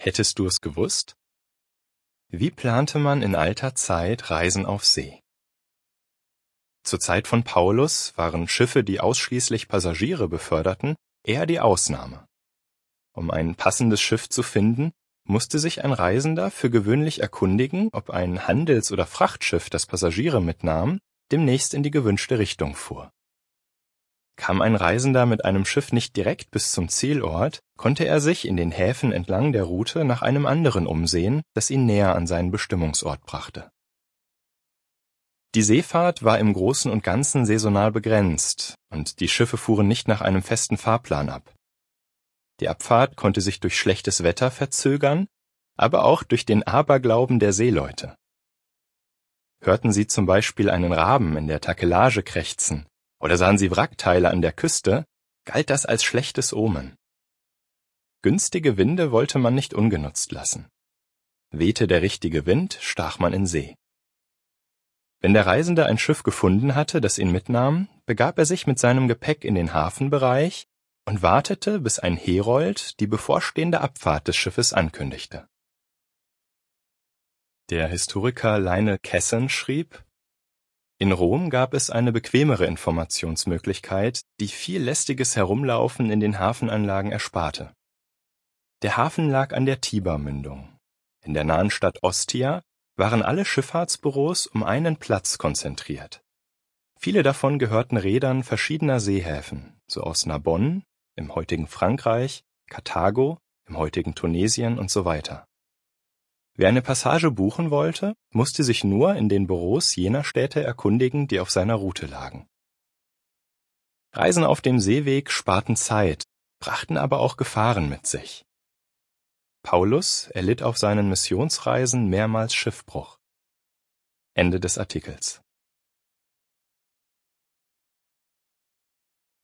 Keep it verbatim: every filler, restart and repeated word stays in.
Hättest du es gewusst? Wie plante man in alter Zeit Reisen auf See? Zur Zeit von Paulus waren Schiffe, die ausschließlich Passagiere beförderten, eher die Ausnahme. Um ein passendes Schiff zu finden, musste sich ein Reisender für gewöhnlich erkundigen, ob ein Handels- oder Frachtschiff, das Passagiere mitnahm, demnächst in die gewünschte Richtung fuhr. Kam ein Reisender mit einem Schiff nicht direkt bis zum Zielort, konnte er sich in den Häfen entlang der Route nach einem anderen umsehen, das ihn näher an seinen Bestimmungsort brachte. Die Seefahrt war im Großen und Ganzen saisonal begrenzt, und die Schiffe fuhren nicht nach einem festen Fahrplan ab. Die Abfahrt konnte sich durch schlechtes Wetter verzögern, aber auch durch den Aberglauben der Seeleute. Hörten sie zum Beispiel einen Raben in der Takelage krächzen oder sahen sie Wrackteile an der Küste, galt das als schlechtes Omen. Günstige Winde wollte man nicht ungenutzt lassen. Wehte der richtige Wind, stach man in See. Wenn der Reisende ein Schiff gefunden hatte, das ihn mitnahm, begab er sich mit seinem Gepäck in den Hafenbereich und wartete, bis ein Herold die bevorstehende Abfahrt des Schiffes ankündigte. Der Historiker Lionel Casson schrieb: In Rom gab es eine bequemere Informationsmöglichkeit, die viel lästiges Herumlaufen in den Hafenanlagen ersparte. Der Hafen lag an der Tibermündung. In der nahen Stadt Ostia waren alle Schifffahrtsbüros um einen Platz konzentriert. Viele davon gehörten Reedern verschiedener Seehäfen, so aus Narbonne im heutigen Frankreich, Karthago im heutigen Tunesien und so weiter. Wer eine Passage buchen wollte, musste sich nur in den Büros jener Städte erkundigen, die auf seiner Route lagen. Reisen auf dem Seeweg sparten Zeit, brachten aber auch Gefahren mit sich. Paulus erlitt auf seinen Missionsreisen mehrmals Schiffbruch. Ende des Artikels.